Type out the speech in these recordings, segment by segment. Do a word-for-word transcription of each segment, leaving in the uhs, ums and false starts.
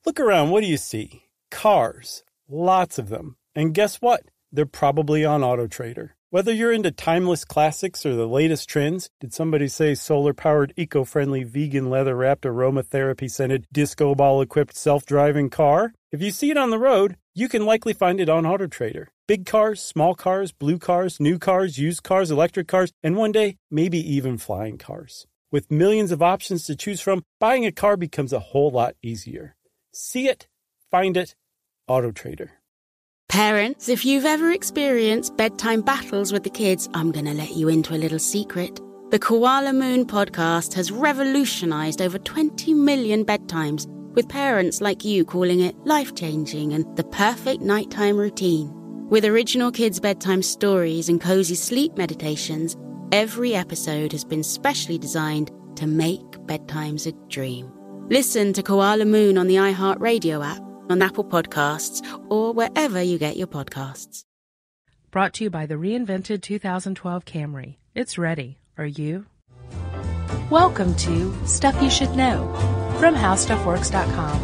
Look around, what do you see? Cars. Lots of them. And guess what? They're probably on AutoTrader. Whether you're into timeless classics or the latest trends, did somebody say solar-powered, eco-friendly, vegan, leather-wrapped, aromatherapy-scented, disco ball-equipped, self-driving car? If you see it on the road, you can likely find it on AutoTrader. Big cars, small cars, blue cars, new cars, used cars, electric cars, and one day, maybe even flying cars. With millions of options to choose from, buying a car becomes a whole lot easier. See it, find it, AutoTrader. Parents, if you've ever experienced bedtime battles with the kids, I'm going to let you into a little secret. The Koala Moon podcast has revolutionized over twenty million bedtimes, with parents like you calling it life-changing and the perfect nighttime routine. With original kids' bedtime stories and cozy sleep meditations, every episode has been specially designed to make bedtimes a dream. Listen to Koala Moon on the iHeartRadio app, on Apple Podcasts, or wherever you get your podcasts. Brought to you by the reinvented two thousand twelve Camry. It's ready. Are you? Welcome to Stuff You Should Know from How Stuff Works dot com.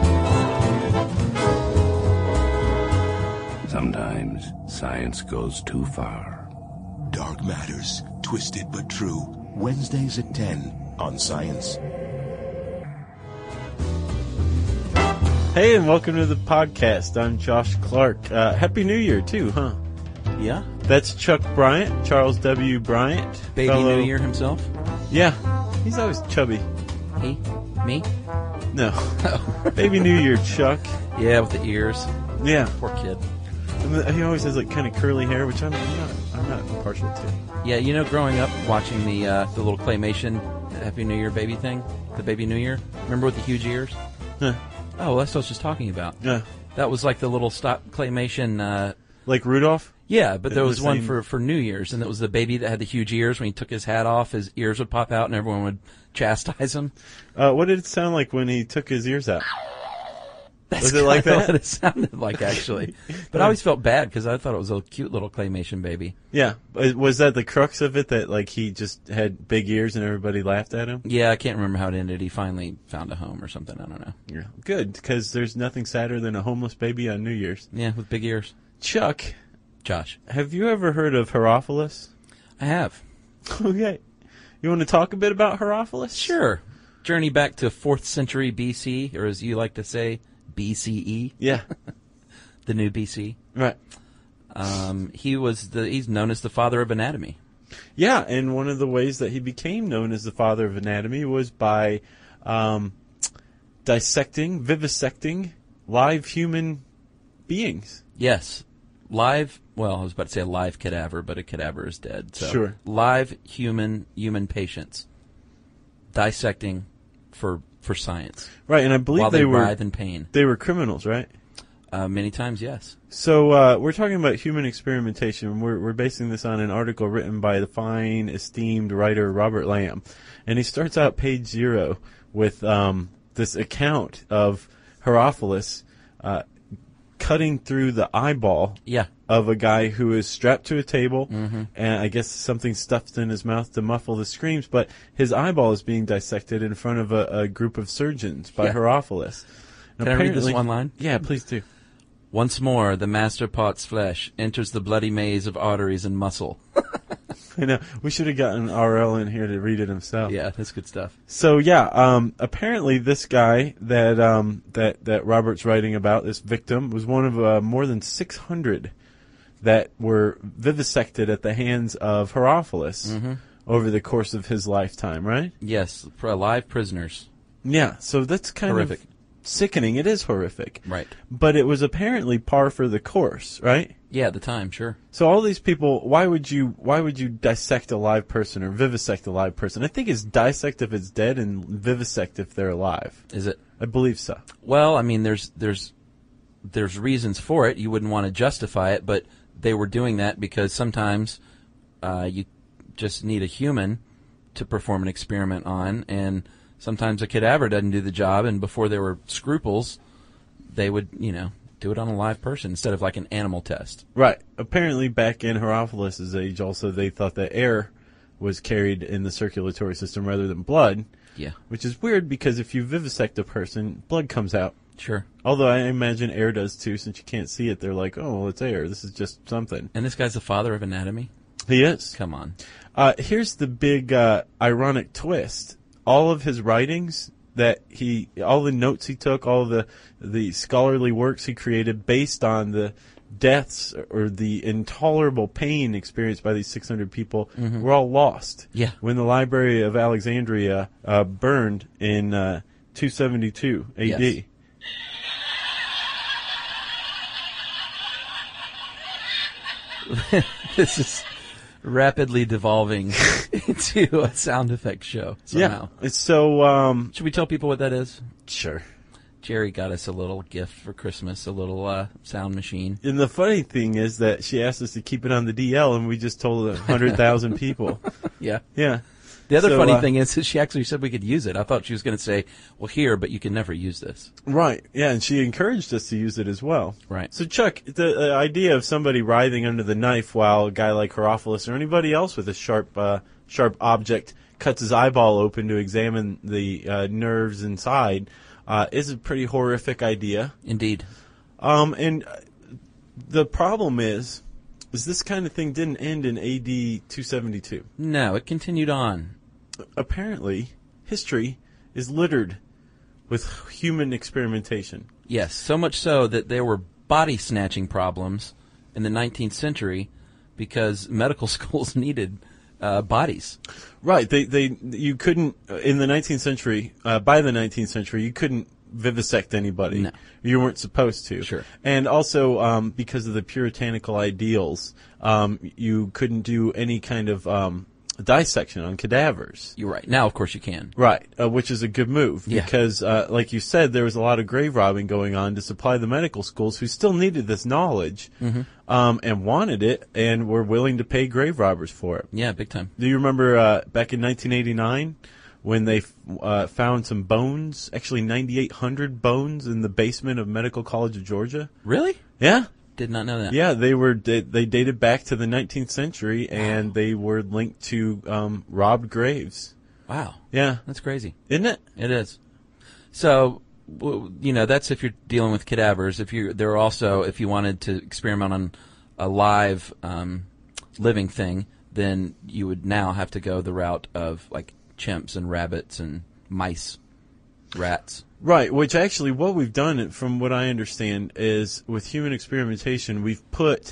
Sometimes science goes too far. Dark Matters, Twisted but True. Wednesdays at ten on Science. Hey, and welcome to the podcast. I'm Josh Clark. Uh, Happy New Year, too, huh? Yeah. That's Chuck Bryant, Charles W. Bryant. Baby fellow... New Year himself? Yeah. He's always chubby. He? Me? No. Baby New Year, Chuck. Yeah, with the ears. Yeah. Poor kid. And he always has like kind of curly hair, which I'm not, I'm not partial to. Yeah, you know, growing up watching the uh, the little claymation Happy New Year baby thing, the Baby New Year. Remember with the huge ears? Huh. Oh, well, that's what I was just talking about. Yeah. That was like the little stop claymation. Uh, like Rudolph? Yeah, but there the was one same... for, for New Year's, and it was the baby that had the huge ears. When he took his hat off, his ears would pop out, and everyone would chastise him. Uh, what did it sound like when he took his ears out? That's was it like that? What it sounded like, actually. But I always felt bad because I thought it was a cute little claymation baby. Yeah. Was that the crux of it, that like he just had big ears and everybody laughed at him? Yeah, I can't remember how it ended. He finally found a home or something. I don't know. Yeah. Good, because there's nothing sadder than a homeless baby on New Year's. Yeah, with big ears. Chuck. Josh. Have you ever heard of Herophilus? I have. Okay. You want to talk a bit about Herophilus? Sure. Journey back to fourth century B C, or as you like to say, B C E. Yeah. The new B C. Right. Um, he was the, he's known as the father of anatomy. Yeah, and one of the ways that he became known as the father of anatomy was by um, dissecting, vivisecting live human beings. Yes. Live, well, I was about to say a live cadaver, but a cadaver is dead. So sure. Live human human patients dissecting for for science. Right, and I believe while they, they were writhe in pain. They were criminals, right? Uh, many times, yes. So uh, we're talking about human experimentation. We're, we're basing this on an article written by the fine, esteemed writer Robert Lamb. And he starts out page zero with um, this account of Herophilus uh, cutting through the eyeball yeah. of a guy who is strapped to a table, mm-hmm. and I guess something stuffed in his mouth to muffle the screams, but his eyeball is being dissected in front of a, a group of surgeons by yeah. Herophilus. Can I read this one line? Yeah, please do. Once more, the master pot's flesh enters the bloody maze of arteries and muscle. I know. We should have gotten R L in here to read it himself. Yeah, that's good stuff. So yeah, um, apparently this guy that um, that that Robert's writing about, this victim, was one of uh, more than six hundred that were vivisected at the hands of Herophilus mm-hmm. over the course of his lifetime. Right? Yes, live prisoners. Yeah. So that's kind horrific. of sickening. It is horrific. Right. But it was apparently par for the course, right? Yeah, at the time, sure. So all these people, why would you why would you dissect a live person or vivisect a live person? I think it's dissect if it's dead and vivisect if they're alive. Is it? I believe so. Well, I mean, there's there's there's reasons for it. You wouldn't want to justify it, but they were doing that because sometimes uh, you just need a human to perform an experiment on, and sometimes a cadaver doesn't do the job, and before there were scruples, they would, you know, do it on a live person instead of like an animal test. Right. Apparently back in Herophilus's age also they thought that air was carried in the circulatory system rather than blood. Yeah. Which is weird because if you vivisect a person, blood comes out. Sure. Although I imagine air does too, since you can't see it. They're like, oh, well, it's air. This is just something. And this guy's the father of anatomy? He is. Come on. Uh, here's the big uh, ironic twist. All of his writings that he, all the notes he took, all the the scholarly works he created based on the deaths or the intolerable pain experienced by these six hundred people mm-hmm. were all lost. Yeah. When the Library of Alexandria uh, burned in uh, two seventy-two A D. Yes. This is rapidly devolving into a sound effect show somehow. Yeah. It's so, um... Should we tell people what that is? Sure. Jerry got us a little gift for Christmas, a little uh, sound machine. And the funny thing is that she asked us to keep it on the D L, and we just told one hundred thousand people. Yeah. Yeah. The other so, funny uh, thing is that she actually said we could use it. I thought she was going to say, well, here, but you can never use this. Right. Yeah, and she encouraged us to use it as well. Right. So, Chuck, the uh, idea of somebody writhing under the knife while a guy like Herophilus or anybody else with a sharp uh, sharp object cuts his eyeball open to examine the uh, nerves inside uh, is a pretty horrific idea. Indeed. Um, and the problem is, is this kind of thing didn't end in A D two seventy-two. No, it continued on. Apparently, history is littered with human experimentation. Yes, so much so that there were body snatching problems in the nineteenth century because medical schools needed uh, bodies. Right. They they you couldn't in the nineteenth century. Uh, by the nineteenth century, you couldn't vivisect anybody. No. You weren't supposed to. Sure. And also um, because of the puritanical ideals, um, you couldn't do any kind of um, dissection on cadavers. You're right. Now, of course, you can. Right, uh, which is a good move Yeah. because, uh, like you said, there was a lot of grave robbing going on to supply the medical schools who still needed this knowledge Mm-hmm. um, and wanted it and were willing to pay grave robbers for it. Yeah, big time. Do you remember uh, back in nineteen eighty-nine when they uh, found some bones, actually ninety-eight hundred bones in the basement of Medical College of Georgia? Really? Yeah. Did not know that. Yeah, they were they, they dated back to the nineteenth century, and wow. they were linked to um, robbed graves. Wow. Yeah. That's crazy. Isn't it? It is. So, w- you know, that's if you're dealing with cadavers. If you there are also, if you wanted to experiment on a live um, living thing, then you would now have to go the route of, like, chimps and rabbits and mice, rats. Right, which actually what we've done, from what I understand, is with human experimentation, we've put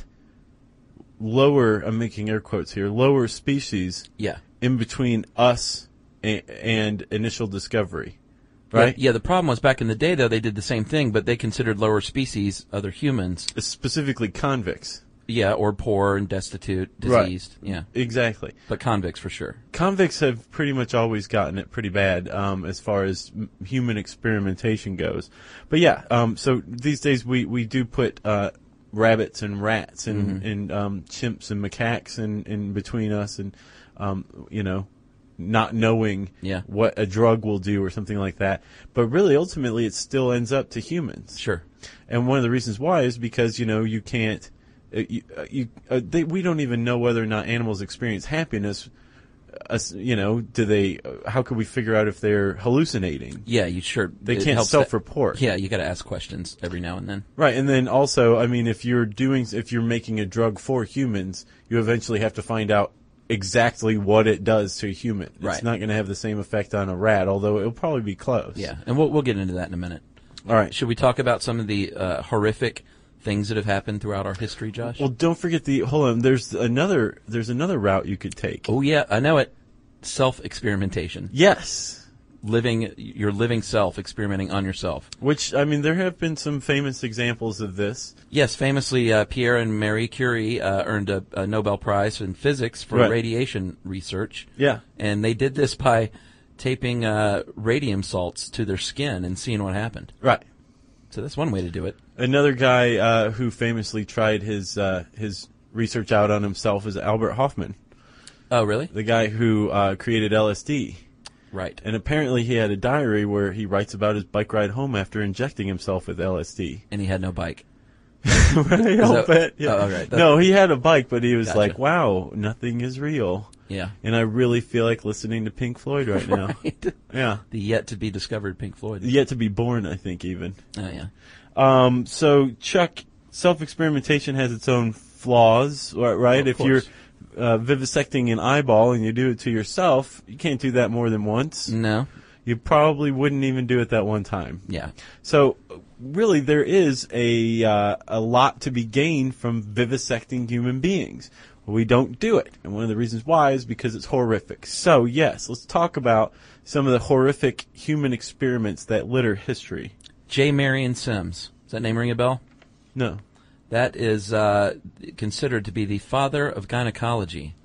lower, I'm making air quotes here, lower species yeah. in between us and, and initial discovery. Right? Yeah, yeah, the problem was back in the day, though, they did the same thing, but they considered lower species other humans. Specifically convicts. Yeah, or poor and destitute, diseased. Right. Yeah, exactly. But convicts for sure. Convicts have pretty much always gotten it pretty bad um, as far as m- human experimentation goes. But yeah, um, so these days we, we do put uh, rabbits and rats and, Mm-hmm. and um, chimps and macaques in, in between us, and um, you know, not knowing yeah. what a drug will do or something like that. But really, ultimately, it still ends up to humans. Sure. And one of the reasons why is because you know you can't. Uh, you, uh, you, uh, they, we don't even know whether or not animals experience happiness. Uh, you know, do they? Uh, how could we figure out if they're hallucinating? Yeah, you sure. They it can't helps self-report. That, yeah, you got to ask questions every now and then. Right, and then also, I mean, if you're doing, if you're making a drug for humans, you eventually have to find out exactly what it does to a human. It's right. not going to have the same effect on a rat, although it'll probably be close. Yeah, and we'll we'll get into that in a minute. All right. Should we talk about some of the uh, horrific things that have happened throughout our history, Josh? Well, don't forget the hold on. There's another. There's another route you could take. Oh yeah, I know it. Self-experimentation. Yes. Living your living self, experimenting on yourself. Which I mean, there have been some famous examples of this. Yes, famously, uh, Pierre and Marie Curie uh, earned a, a Nobel Prize in physics for right. radiation research. Yeah, and they did this by taping uh, radium salts to their skin and seeing what happened. Right. So that's one way to do it. Another guy uh, who famously tried his uh, his research out on himself is Albert Hoffman. Oh, really? The guy who uh, created L S D. Right. And apparently he had a diary where he writes about his bike ride home after injecting himself with L S D. And he had no bike. Right, I'll that, bet. Yeah. Oh, right. No, he had a bike, but he was Gotcha. like, wow, nothing is real. Yeah. And I really feel like listening to Pink Floyd right now. Right. Yeah. The yet-to-be-discovered Pink Floyd. Yet to be born, I think, even. Oh, yeah. Um, so, Chuck, self-experimentation has its own flaws, right? Of If course. you're uh, vivisecting an eyeball and you do it to yourself, you can't do that more than once. No. You probably wouldn't even do it that one time. Yeah. So, really, there is a uh, a lot to be gained from vivisecting human beings. We don't do it, and one of the reasons why is because it's horrific. So, yes, let's talk about some of the horrific human experiments that litter history. J. Marion Sims. Does that name ring a bell? No. That is uh, considered to be the father of gynecology.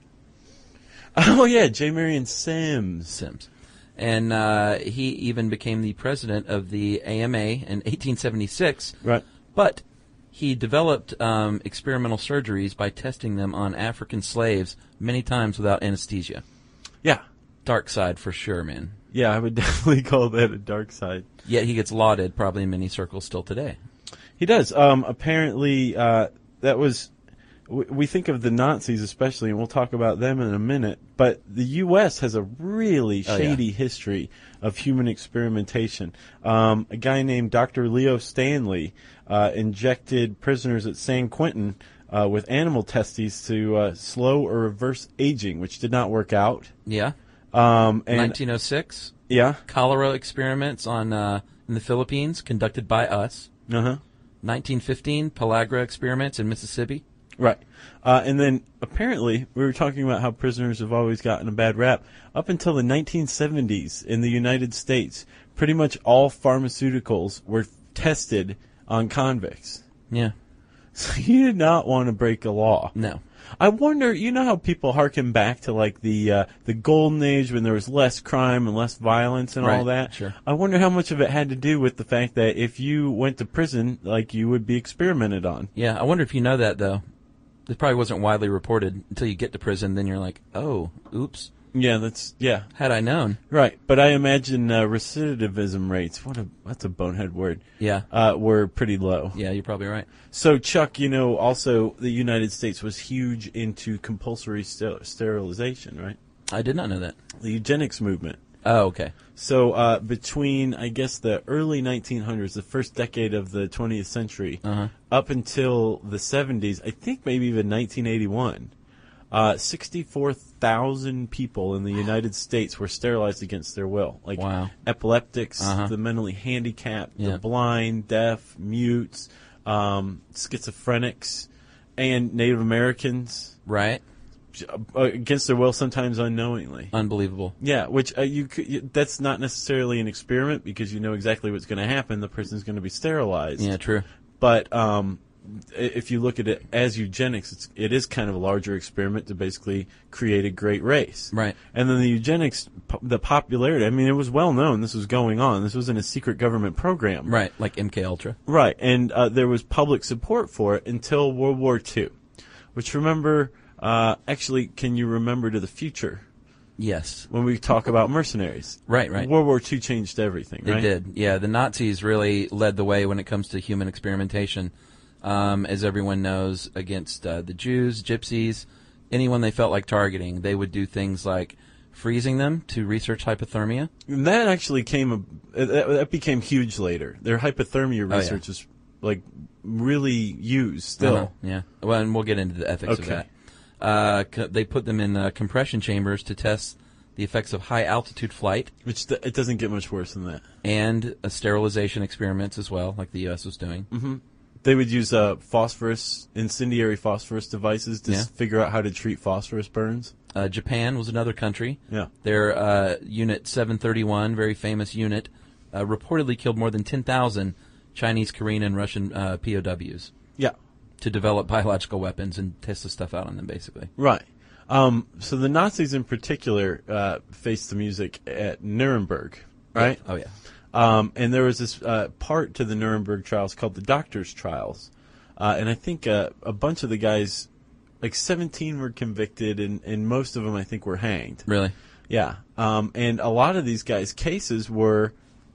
Oh, yeah, J. Marion Sims. Sims. And uh, he even became the president of the A M A in eighteen seventy-six. Right. But he developed um, experimental surgeries by testing them on African slaves many times without anesthesia. Yeah. Dark side for sure, man. Yeah, I would definitely call that a dark side. Yet he gets lauded probably in many circles still today. He does. Um, apparently, uh, that was... We think of the Nazis especially, and we'll talk about them in a minute, but the U S has a really Oh, shady yeah. history of human experimentation. Um, a guy named Doctor Leo Stanley uh, injected prisoners at San Quentin uh, with animal testes to uh, slow or reverse aging, which did not work out. Yeah. Um, and nineteen oh six, yeah, cholera experiments on uh, in the Philippines conducted by us. uh-huh. nineteen fifteen, pellagra experiments in Mississippi. Right. Uh, and then apparently we were talking about how prisoners have always gotten a bad rap. Up until the nineteen seventies in the United States, pretty much all pharmaceuticals were tested on convicts. Yeah. So you did not want to break a law. No. I wonder, you know how people harken back to like the uh, the golden age when there was less crime and less violence and all Right, that? sure. I wonder how much of it had to do with the fact that if you went to prison, like you would be experimented on. Yeah, I wonder if you know that, though. It probably wasn't widely reported until you get to prison. Then you're like, oh, oops. Yeah, that's, yeah. Had I known. Right, but I imagine uh, recidivism rates, what a that's a bonehead word, Yeah. uh, were pretty low. Yeah, you're probably right. So, Chuck, you know, also the United States was huge into compulsory ster- sterilization, right? I did not know that. The eugenics movement. Oh, okay. So, uh, between, I guess, the early nineteen hundreds, the first decade of the twentieth century, Uh-huh. up until the seventies, I think maybe even nineteen eighty-one, uh, sixty-four thousand people in the United States were sterilized against their will. Like Wow. epileptics, Uh-huh. the mentally handicapped, Yeah. the blind, deaf, mutes, um, schizophrenics, and Native Americans Right. uh, against their will, sometimes unknowingly. Unbelievable. Yeah, which uh, you, could, you that's not necessarily an experiment because you know exactly what's going to happen. The person's going to be sterilized. Yeah, true. But um, i- if you look at it as eugenics, it's, it is kind of a larger experiment to basically create a great race. Right. And then the eugenics, po- the popularity. I mean, it was well known. This was going on. This wasn't a secret government program. Right, like M K Ultra. Right, and uh, there was public support for it until World War Two, which remember. Uh, actually, can you remember to the future Yes. when we talk about mercenaries? Right, right. World War Two changed everything, They right? did. Yeah, the Nazis really led the way when it comes to human experimentation. Um, as everyone knows, against uh, the Jews, gypsies, anyone they felt like targeting, they would do things like freezing them to research hypothermia. And that actually came, a, that, that became huge later. Their hypothermia Oh, yeah. research is like really used still. Uh-huh, yeah. Well, and we'll get into the ethics of Okay. that. Uh, co- they put them in uh, compression chambers to test the effects of high altitude flight Which th- it doesn't get much worse than that. and uh, sterilization experiments as well, like the U S was doing. Mm-hmm. They would use uh, phosphorus, incendiary phosphorus devices to Yeah. s- figure out how to treat phosphorus burns. Uh, Japan was another country. Yeah. Their uh, Unit seven thirty-one, very famous unit, uh, reportedly killed more than ten thousand Chinese, Korean, and Russian uh, P O Ws Yeah. to develop biological weapons and test the stuff out on them, basically. Right. Um, so the Nazis in particular uh, faced the music at Nuremberg, right? Oh, yeah. Um, and there was this uh, part to the Nuremberg trials called the doctors' trials. Uh, and I think uh, a bunch of the guys, like seventeen were convicted, and, and most of them, I think, were hanged. Really? Yeah. Um, and a lot of these guys' cases were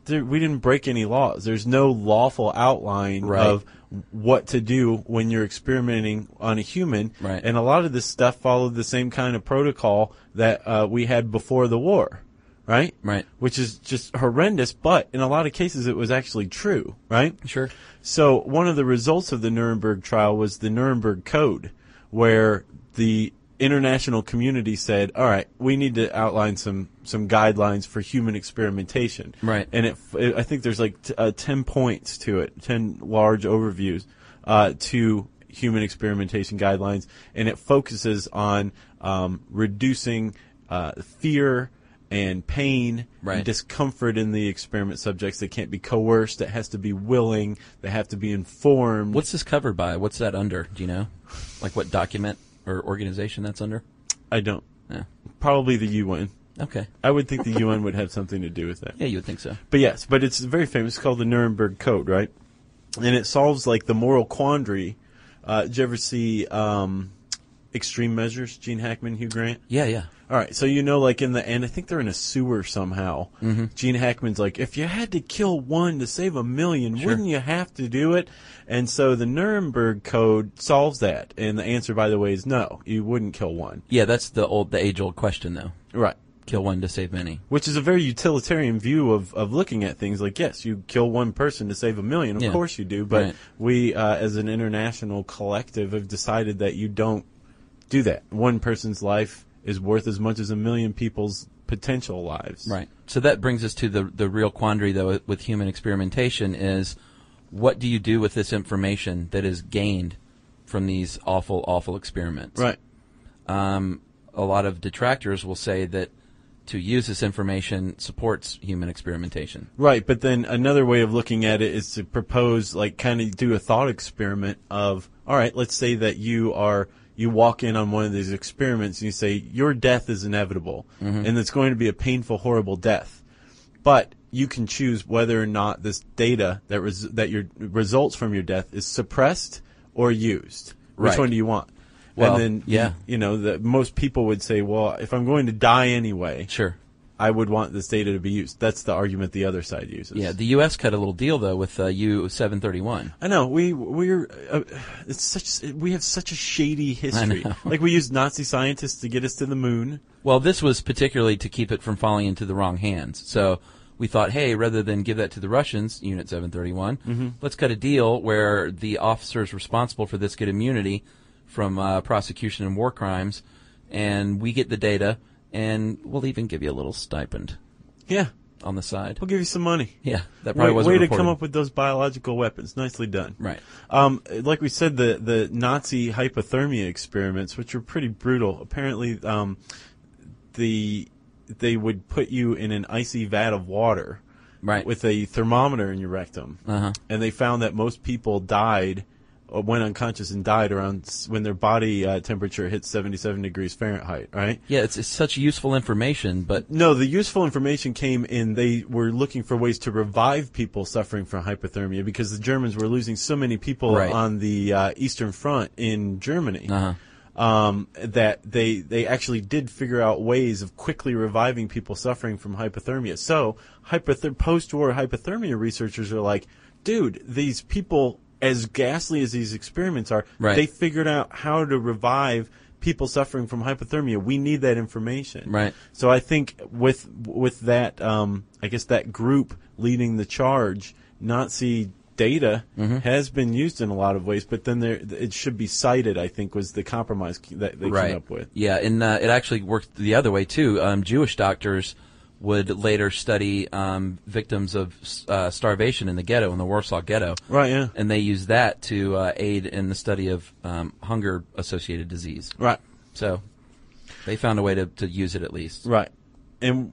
there, we didn't break any laws. There's no lawful outline Right. of what to do when you're experimenting on a human. Right. And a lot of this stuff followed the same kind of protocol that uh, we had before the war, right? Right. Which is just horrendous, but in a lot of cases it was actually true, right? Sure. So one of the results of the Nuremberg trial was the Nuremberg Code, where the international community said, all right, we need to outline some, some guidelines for human experimentation. Right. And it, it I think there's like t- uh, ten points to it, ten large overviews uh, to human experimentation guidelines, and it focuses on um, reducing uh, fear and pain Right. and discomfort in the experiment subjects. They can't be coerced. It has to be willing. They have to be informed. What's this covered by? What's that under? Do you know? Like what document or organization that's under? I don't. Yeah. Probably the U N. Okay. I would think the U N would have something to do with that. Yeah, you would think so. But yes, but it's very famous. It's called the Nuremberg Code, right? And it solves like the moral quandary. Uh, did you ever see um, Extreme Measures? Gene Hackman, Hugh Grant? Yeah, yeah. All right, so you know, like in the end, I think they're in a sewer somehow. Mm-hmm. Gene Hackman's like, if you had to kill one to save a million, Sure. wouldn't you have to do it? And so the Nuremberg Code solves that. And the answer, by the way, is no. You wouldn't kill one. Yeah, that's the old, the age-old question, though. Right. Kill one to save many. Which is a very utilitarian view of, of looking at things. Like, yes, you kill one person to save a million. Of Yeah. course you do. But Right. we, uh, as an international collective, have decided that you don't do that. One person's life is worth as much as a million people's potential lives. Right. So that brings us to the the real quandary, though, with human experimentation is, what do you do with this information that is gained from these awful, awful experiments? Right. Um, a lot of detractors will say that to use this information supports human experimentation. Right, but then another way of looking at it is to propose, like, kind of do a thought experiment of, all right, let's say that you are, you walk in on one of these experiments and you say, your death is inevitable, Mm-hmm. and it's going to be a painful, horrible death. But you can choose whether or not this data that res- that your results from your death is suppressed or used. Which Right. one do you want? Well, and then, yeah. you, you know, the, most people would say, well, if I'm going to die anyway, Sure. I would want this data to be used. That's the argument the other side uses. Yeah, the U S cut a little deal, though, with uh, U seven thirty-one. I know we we're uh, it's such we have such a shady history. know. Like we used Nazi scientists to get us to the moon. Well, this was particularly to keep it from falling into the wrong hands. So we thought, hey, rather than give that to the Russians, Unit seven thirty-one, Mm-hmm. let's cut a deal where the officers responsible for this get immunity from uh, prosecution and war crimes, and we get the data, and we'll even give you a little stipend Yeah, on the side. we'll give you some money. Yeah, that probably Way, wasn't way to reported. come up with those biological weapons. Nicely done. Right. Um, like we said, the the Nazi hypothermia experiments, which were pretty brutal. Apparently, um, the they would put you in an icy vat of water, Right. with a thermometer in your rectum, Uh-huh. and they found that most people died or went unconscious and died around s- when their body uh, temperature hit seventy-seven degrees Fahrenheit. Right? Yeah, it's, it's such useful information, but No, the useful information came in they were looking for ways to revive people suffering from hypothermia because the Germans were losing so many people Right. on the uh, Eastern Front in Germany. uh-huh. Um, that they they actually did figure out ways of quickly reviving people suffering from hypothermia. So, hypother- post-war hypothermia researchers are like, dude, these people, as ghastly as these experiments are, Right. they figured out how to revive people suffering from hypothermia. We need that information. Right. So I think with with that, um, I guess that group leading the charge, Nazi data Mm-hmm. has been used in a lot of ways, but then there it should be cited. I think was the compromise that they right. came up with. Yeah, and uh, it actually worked the other way too. Um, Jewish doctors would later study um, victims of uh, starvation in the ghetto, in the Warsaw Ghetto, Right. Yeah. and they used that to uh, aid in the study of um, hunger-associated disease. Right. So they found a way to, to use it at least. Right. And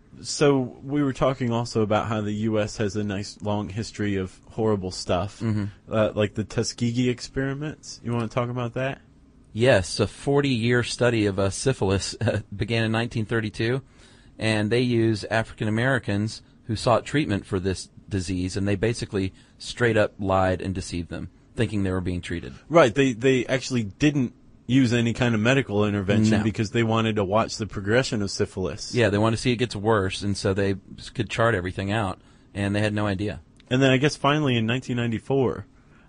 so we were talking also about how the U S has a nice long history of horrible stuff, Mm-hmm. uh, like the Tuskegee experiments. You want to talk about that? Yes, a forty-year study of uh, syphilis uh, began in nineteen thirty-two, and they used African Americans who sought treatment for this disease, and they basically straight up lied and deceived them, thinking they were being treated. Right. They they actually didn't use any kind of medical intervention No. because they wanted to watch the progression of syphilis. Yeah, they wanted to see it gets worse, and so they could chart everything out and they had no idea. And then I guess finally in nineteen ninety-four,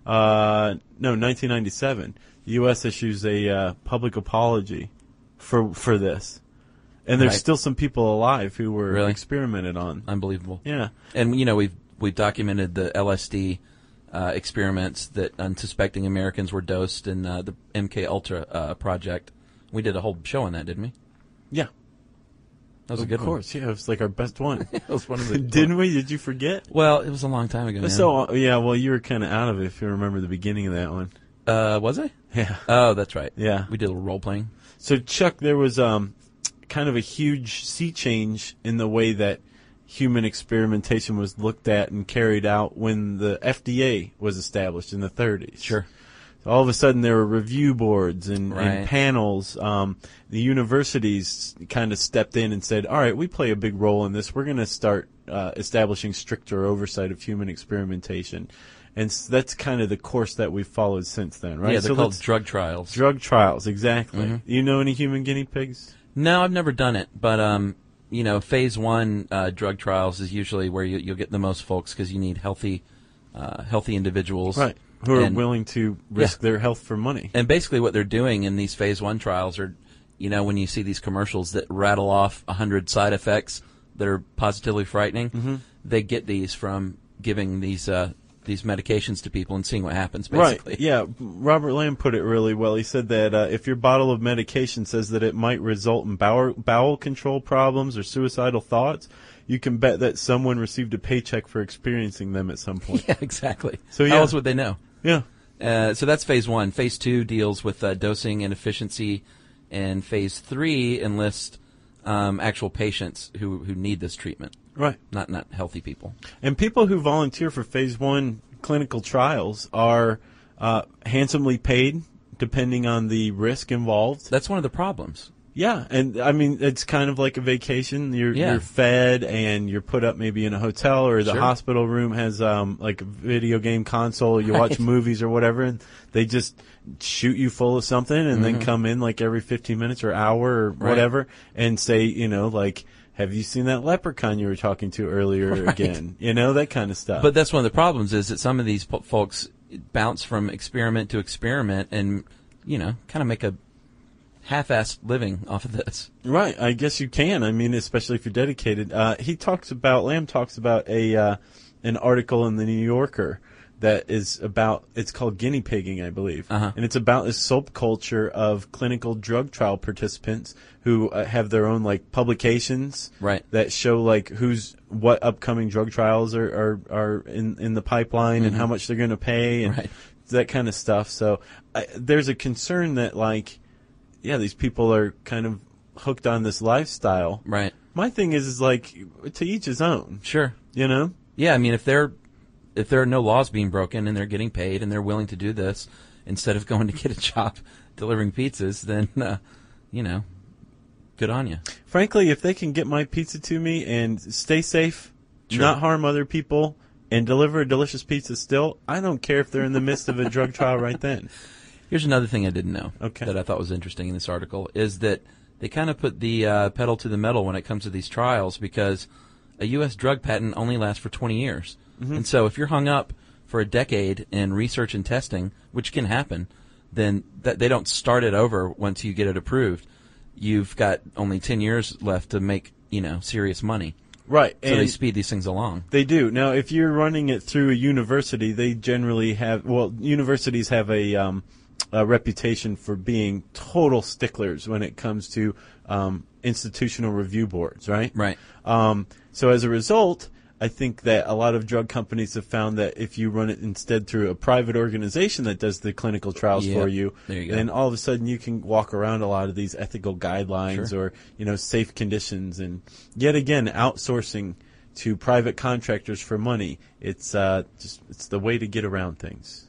uh, no, nineteen ninety-seven, the U S issues a uh, public apology for for this. And there's Right. still some people alive who were Really? experimented on. Unbelievable. Yeah. And, you know, we've, we've documented the L S D uh, experiments that unsuspecting Americans were dosed in uh, the M K Ultra uh, project. We did a whole show on that, didn't we? Yeah. That was a Of good course, yeah, it was like our best one. That was one of the Didn't we? Did you forget? Well, it was a long time ago. Man. So, uh, yeah, well, you were kind of out of it if you remember the beginning of that one. uh, was I? Yeah. Oh, that's right. Yeah. We did a little role playing. So, Chuck, there was um, kind of a huge sea change in the way that human experimentation was looked at and carried out when the F D A was established in the thirties. Sure. So all of a sudden, there were review boards and, Right. and panels. Um, the universities kind of stepped in and said, all right, we play a big role in this. We're going to start uh, establishing stricter oversight of human experimentation. And s that's kind of the course that we've followed since then, right? Yeah, they're so called let's- drug trials. drug trials, exactly. Mm-hmm. You know any human guinea pigs? No, I've never done it, but um, you know, phase one uh, drug trials is usually where you, you'll get the most folks because you need healthy, uh, healthy individuals, Right. Who are And- willing to risk Yeah. their health for money. And basically, what they're doing in these phase one trials are, you know, when you see these commercials that rattle off a hundred side effects that are positively frightening, Mm-hmm. they get these from giving these uh, these medications to people and seeing what happens. Basically, Right. Yeah. Robert Lamb put it really well. He said that uh, if your bottle of medication says that it might result in bowel, bowel control problems or suicidal thoughts, you can bet that someone received a paycheck for experiencing them at some point. Yeah, exactly. So, How yeah. else would they know? Yeah. Uh, so that's phase one. Phase two deals with uh, dosing and efficiency, and phase three enlists um, actual patients who who need this treatment, Right. not not healthy people. And people who volunteer for phase one clinical trials are uh, handsomely paid, depending on the risk involved. That's one of the problems. Yeah, and I mean it's kind of like a vacation. You're Yeah. you're fed and you're put up maybe in a hotel, or the Sure. hospital room has um like a video game console. You watch Right. movies or whatever, and they just shoot you full of something, and then come in like every fifteen minutes or hour or Mm-hmm. Right. whatever, and say, you know, like, have you seen that leprechaun you were talking to earlier Right. again? You know, that kind of stuff. But that's one of the problems is that some of these po- folks bounce from experiment to experiment and, you know, kind of make a half-assed living off of this. Right, I guess you can. I mean, especially if you're dedicated. Uh, he talks about Lamb talks about a uh, an article in the New Yorker that is about. It's called guinea pigging, I believe, Uh-huh. and it's about this subculture of clinical drug trial participants who uh, have their own like publications, Right. that show like who's what upcoming drug trials are are, are in in the pipeline and how much they're going to pay and Right. that kind of stuff. So I, there's a concern that like. Yeah, these people are kind of hooked on this lifestyle. Right. My thing is, is like, to each his own, Sure. you know? Yeah, I mean, if they're if there are no laws being broken and they're getting paid and they're willing to do this instead of going to get a job delivering pizzas, then uh, you know, good on you. Frankly, if they can get my pizza to me and stay safe, Sure. not harm other people, and deliver a delicious pizza still, I don't care if they're in the midst of a drug trial right then. Here's another thing I didn't know Okay. that I thought was interesting in this article is that they kind of put the uh, pedal to the metal when it comes to these trials because a U S drug patent only lasts for twenty years. Mm-hmm. And so if you're hung up for a decade in research and testing, which can happen, then that they don't start it over once you get it approved. You've got only ten years left to make, you know, serious money. Right. So and they speed these things along. They do. Now, if you're running it through a university, they generally have, well, universities have a, um, a reputation for being total sticklers when it comes to um, institutional review boards, right? Right. Um, so as a result, I think that a lot of drug companies have found that if you run it instead through a private organization that does the clinical trials Yep. for you, There you go. then all of a sudden you can walk around a lot of these ethical guidelines Sure. or, you know, safe conditions. And yet again, outsourcing to private contractors for money, it's uh, just it's the way to get around things.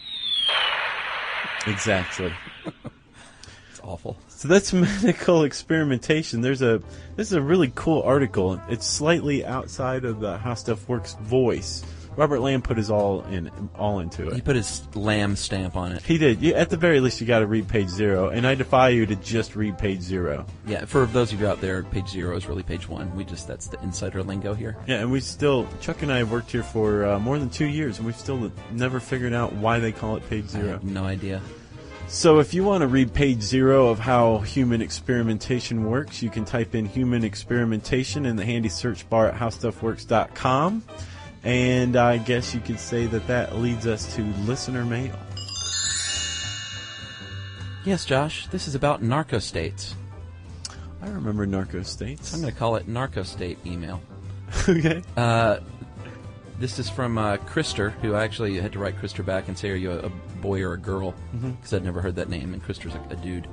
Exactly. It's awful. So that's medical experimentation. There's a this is a really cool article. It's slightly outside of the How Stuff Works voice, Robert Lamb put his all in, all into it. He put his Lamb stamp on it. He did. You, at the very least, you got to read page zero, and I defy you to just read page zero. Yeah, for those of you out there, page zero is really page one. We just that's the insider lingo here. Yeah, and we still Chuck and I have worked here for uh, more than two years, and we've still never figured out why they call it page zero. I have no idea. So if you want to read page zero of how human experimentation works, you can type in human experimentation in the handy search bar at how stuff works dot com. And I guess you could say that that leads us to listener mail. Yes, Josh, this is about narco states. I remember narco states. I'm going to call it narco state email. Okay. Uh, this is from uh, Krister, who I actually had to write Krister back and say, are you a, a boy or a girl? Because mm-hmm. I'd never heard that name, and Krister's a, a dude.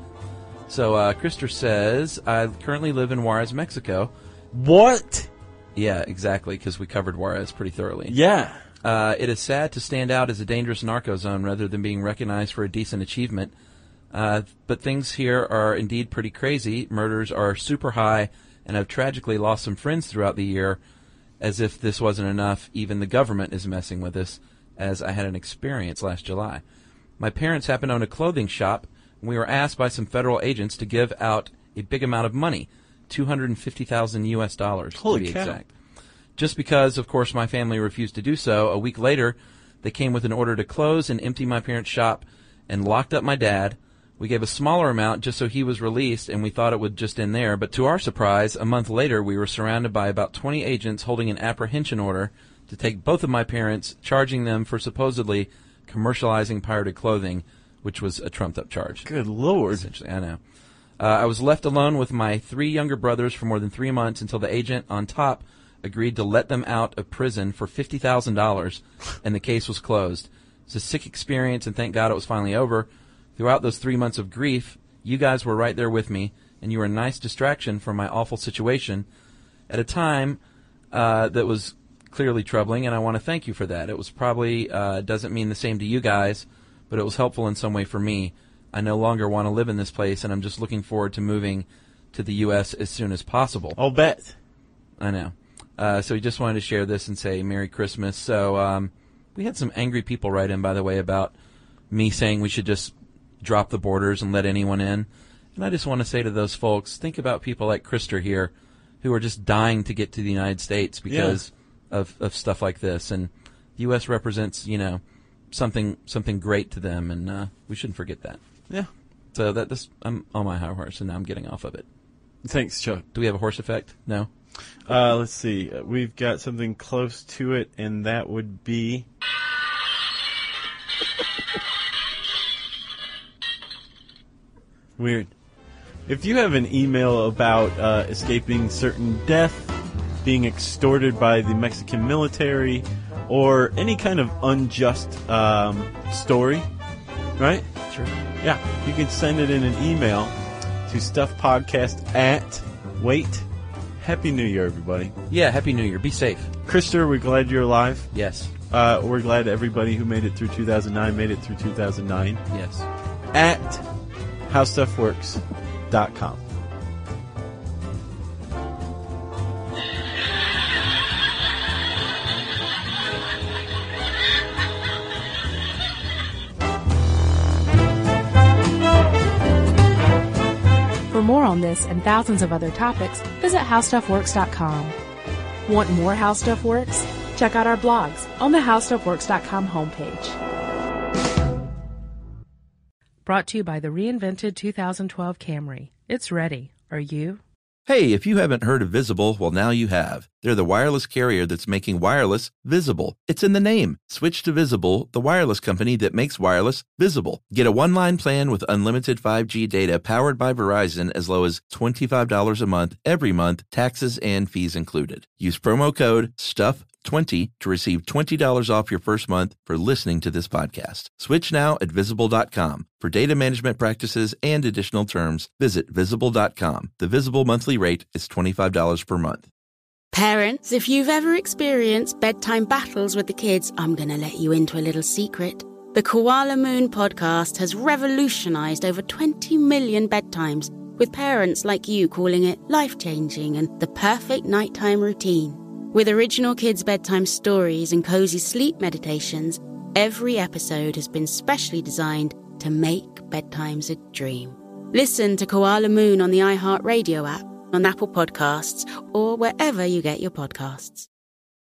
So uh, Krister says, I currently live in Juarez, Mexico. What? Yeah, exactly, because we covered Juarez pretty thoroughly. Yeah. Uh, it is sad to stand out as a dangerous narco zone rather than being recognized for a decent achievement. Uh, but things here are indeed pretty crazy. Murders are super high, and I've tragically lost some friends throughout the year. As if this wasn't enough, even the government is messing with us, as I had an experience last July. My parents happen to own a clothing shop, and we were asked by some federal agents to give out a big amount of money, two hundred fifty thousand U S dollars Holy to be cow. exact. Just because, of course, my family refused to do so, a week later, they came with an order to close and empty my parents' shop and locked up my dad. We gave a smaller amount just so he was released, and we thought it would just end there. But to our surprise, a month later, we were surrounded by about twenty agents holding an apprehension order to take both of my parents, charging them for supposedly commercializing pirated clothing, which was a trumped-up charge. Good Lord. Essentially, I know. Uh, I was left alone with my three younger brothers for more than three months until the agent on top agreed to let them out of prison for fifty thousand dollars, and the case was closed. It's a sick experience, and thank God it was finally over. Throughout those three months of grief, you guys were right there with me, and you were a nice distraction from my awful situation at a time uh, that was clearly troubling, and I want to thank you for that. It was probably uh, doesn't mean the same to you guys, but it was helpful in some way for me. I no longer want to live in this place, and I'm just looking forward to moving to the U S as soon as possible. I'll bet. I know. Uh, so we just wanted to share this and say Merry Christmas. So um, we had some angry people write in, by the way, about me saying we should just drop the borders and let anyone in. And I just want to say to those folks, think about people like Krister here who are just dying to get to the United States because yeah. of, of stuff like this. And the U S represents, you know, something something great to them, and uh, we shouldn't forget that. Yeah. So that this, I'm on my high horse, and now I'm getting off of it. Thanks, Chuck. Do we have a horse effect? No? Uh, let's see. We've got something close to it, and that would be... Weird. If you have an email about uh, escaping certain death, being extorted by the Mexican military, or any kind of unjust um, story, right? Sure. Yeah, you can send it in an email to stuffpodcast at... Wait. Happy New Year, everybody. Yeah, Happy New Year. Be safe. Krister, we're glad you're alive. Yes. Uh, we're glad everybody who made it through two thousand nine made it through two thousand nine. Yes. At how stuff works dot com. For more on this and thousands of other topics, visit how stuff works dot com. Want more How Stuff Works? Check out our blogs on the how stuff works dot com homepage. Brought to you by the reinvented two thousand twelve Camry. It's ready. Are you? Hey, if you haven't heard of Visible, well, now you have. They're the wireless carrier that's making wireless visible. It's in the name. Switch to Visible, the wireless company that makes wireless visible. Get a one-line plan with unlimited five G data powered by Verizon as low as twenty-five dollars a month every month, taxes and fees included. Use promo code stuff twenty to receive twenty dollars off your first month for listening to this podcast. Switch now at visible dot com. For data management practices and additional terms, visit visible dot com. The Visible monthly rate is twenty-five dollars per month. Parents, if you've ever experienced bedtime battles with the kids, I'm going to let you into a little secret. The Koala Moon podcast has revolutionized over twenty million bedtimes, with parents like you calling it life-changing and the perfect nighttime routine. With original kids' bedtime stories and cozy sleep meditations, every episode has been specially designed to make bedtimes a dream. Listen to Koala Moon on the iHeartRadio app, on Apple Podcasts, or wherever you get your podcasts.